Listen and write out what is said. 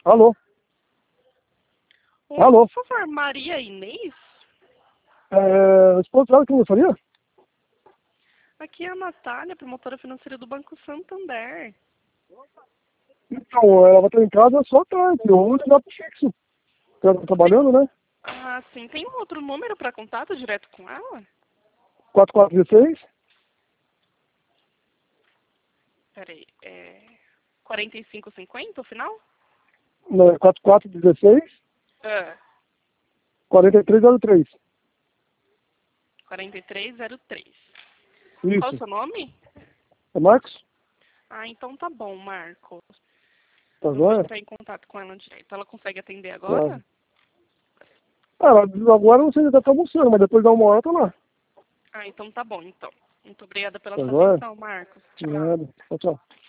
Alô? Oi, Alô? por favor, Maria Inês? Esposa dela que me faria? Aqui é a Natália, promotora financeira do Banco Santander. Então, ela vai estar em casa só à tarde. Eu vou ligar pro fixo. Ela tá trabalhando, né? Ah, sim. Tem um outro número para contato direto com ela? 4416? Peraí, 4550 o final? Não, 4416? Ah, 4303. 4303. Qual o Isso. seu nome? É Marcos? Ah, então tá bom, Marcos. Tá Eu vou joia? entrar em contato com ela direto. Ela consegue atender Tá. agora? Ela agora não sei se ela tá almoçando, mas depois da 1 hora tá lá. Ah, então tá bom, então. Muito obrigada pela Tá sua joia? atenção, Marcos. Tchau. Nada. Tchau, tchau.